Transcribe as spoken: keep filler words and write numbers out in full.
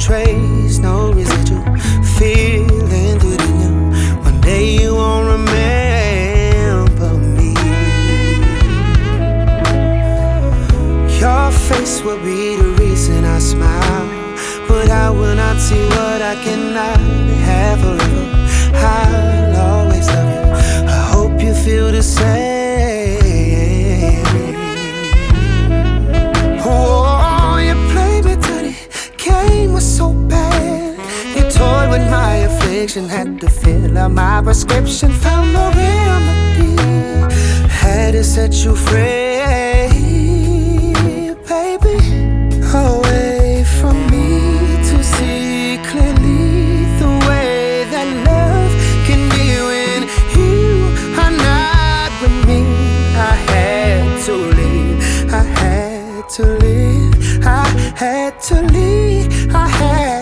trace, no residual feeling within you. One day you won't remember me. Your face will be the reason I smile, but I will not see what I cannot have forever. I'll always love you. I hope you feel the same. Oh, you played me dirty, game was so bad. You toyed with my affliction, had to fill out my prescription. Found no remedy, had to set you free, baby. Away from me to see clearly the way that love can be when you are not with me. I had to leave, I had to leave, I had to leave, I had